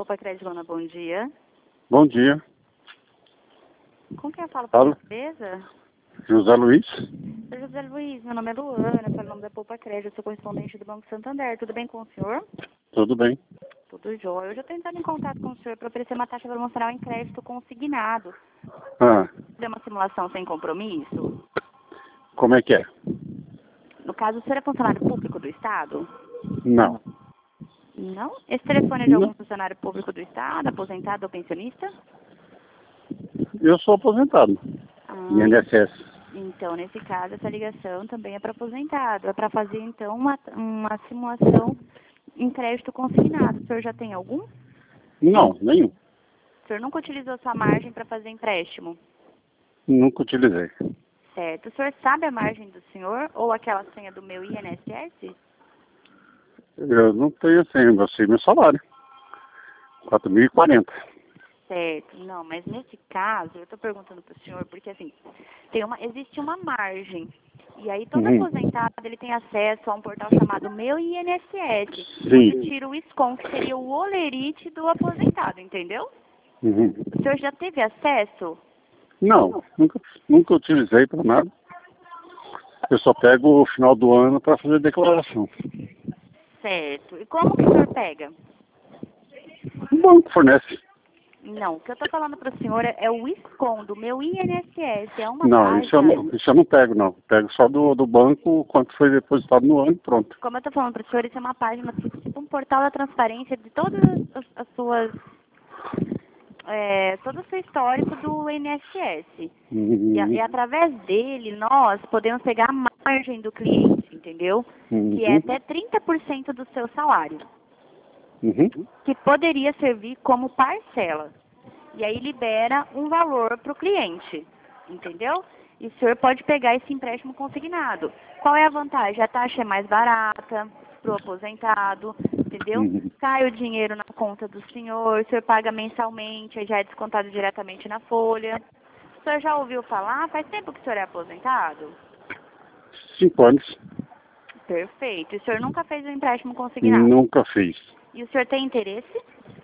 Poupa Crédito, Lona, bom dia. Bom dia. Com quem eu falo, Fala. por gentileza? José Luiz. Sou José Luiz, meu nome é Luana, pelo nome da Poupa Crédito, eu sou correspondente do Banco Santander. Tudo bem com o senhor? Tudo bem? Tudo jóia. Eu já estou entrando em contato com o senhor para oferecer uma taxa promocional em crédito consignado. Ah, Deu uma simulação sem compromisso? como é que é? No caso, o senhor é funcionário público do Estado? Não. Não? Esse telefone é de algum Não. funcionário público do Estado, aposentado ou pensionista? Eu sou aposentado. Ah, INSS. então, nesse caso, essa ligação também é para aposentado. É para fazer, então, uma simulação em crédito consignado. O senhor já tem algum? Não, nenhum. O senhor nunca utilizou sua margem para fazer empréstimo? Nunca utilizei. Certo. O senhor sabe a margem do senhor ou aquela senha do meu INSS? Eu não tenho assim, eu sei meu salário. 4.040. Certo. Não, mas nesse caso, eu estou perguntando para o senhor porque, assim, existe uma margem. E aí, todo aposentado, ele tem acesso a um portal chamado Meu INSS, onde Sim. tira o SCOM, que seria o olerite do aposentado, entendeu? Uhum. O senhor já teve acesso? Não, nunca utilizei para nada. Eu só pego o final do ano para fazer declaração. Certo. E como que o senhor pega? O banco fornece. Não, o que eu estou falando para o senhor é o SCOM do meu INSS, é uma Não, isso eu página. não pego, não. Pego só do banco quanto foi depositado no ano e pronto. Como eu estou falando para o senhor, isso é uma página, tipo um portal da transparência de todas as suas, todo o seu histórico do INSS. E através dele, nós podemos pegar a margem do cliente, entendeu? Que é até 30% do seu salário, que poderia servir como parcela. E aí libera um valor para o cliente, entendeu? E o senhor pode pegar esse empréstimo consignado. Qual é a vantagem? A taxa é mais barata para o aposentado, entendeu? Cai o dinheiro na conta do senhor, o senhor paga mensalmente, aí já é descontado diretamente na folha. O senhor já ouviu falar? Faz tempo que o senhor é aposentado? 5 anos. Perfeito. E o senhor nunca fez um empréstimo consignado? Nunca fiz. E o senhor tem interesse?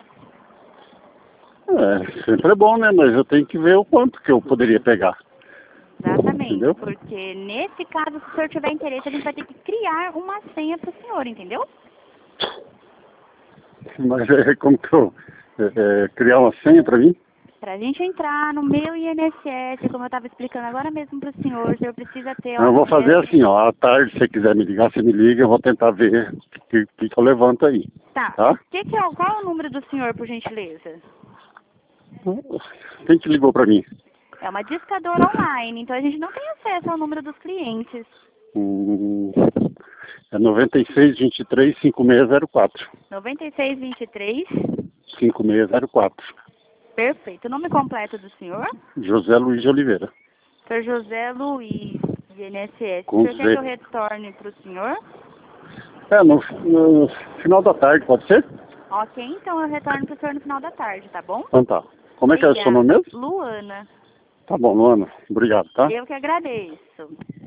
Sempre é bom, né? Mas eu tenho que ver o quanto que eu poderia pegar. Exatamente, Entendeu? porque nesse caso, se o senhor tiver interesse, a gente vai ter que criar uma senha para o senhor, entendeu? Mas como que eu... criar uma senha para mim? Para a gente entrar no meu INSS, como eu estava explicando agora mesmo para o senhor precisa ter... Eu vou fazer acesso. assim, ó. À tarde, se você quiser me ligar, você me liga. Eu vou tentar ver o que eu levanto aí. Tá. Tá? Qual é o número do senhor, por gentileza? Quem que ligou para mim? É uma discadora online, então a gente não tem acesso ao número dos clientes. É 9623-5604. 9623. 5604. Perfeito. O nome completo do senhor? José Luiz de Oliveira. Sr. José Luiz, de INSS. Com O senhor quer Z. que eu retorne para o senhor? No final da tarde, pode ser? Ok, então eu retorno para o senhor no final da tarde, tá bom? Então tá. Como é que é o seu nome mesmo? Luana. Tá bom, Luana. Obrigado, tá? Eu que agradeço.